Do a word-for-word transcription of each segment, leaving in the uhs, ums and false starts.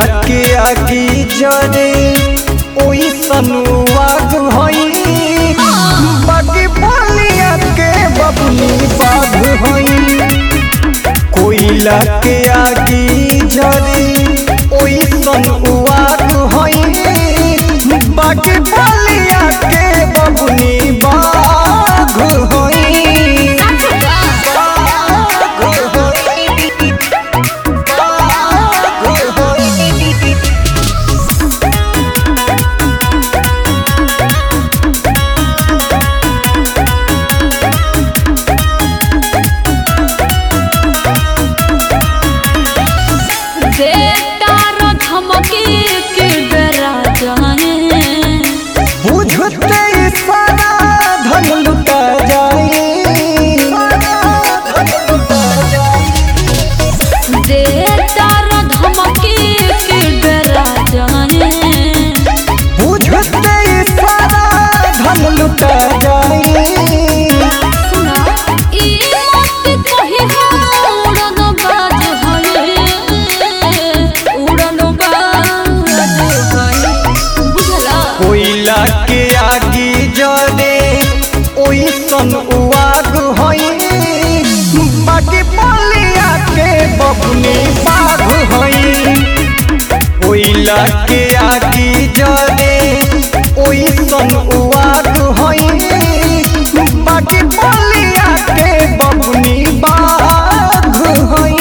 के आगी जरे ओई सनुआग होई बाकी बलिया के बबुनी बाग होई। कोयला के आगी जरे ओई सनुआग होई बाकी बलिया के बबुनी बाग होई। बुझते सारा धन लुटा जाए बुझते सारा धन लुटा जाए। कोयला के आगी जरे ओई सनुआग होई बाकी बलिया के बबुनी बाग होई। कोयला के आगी जरे ओई सनुआग होई बाकी बलिया के बबुनी बाग होई।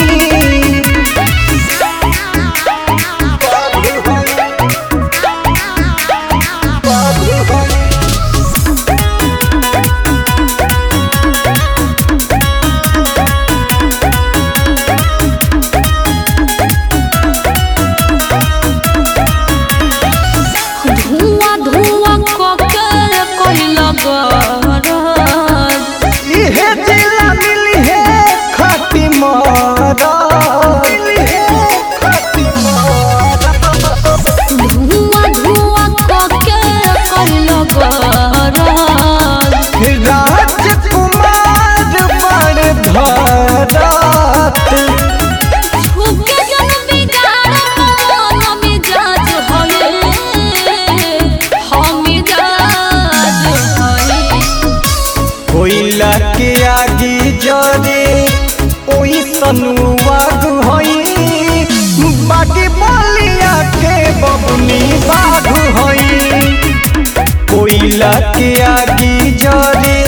इहे जिला मिली है खाती मारा राजकुमार बड़ धरात कोयला के आगी जरे ओई सनुआग होई बाकी बलिया के बबुनी बाग होई। कोयला के आगी जरे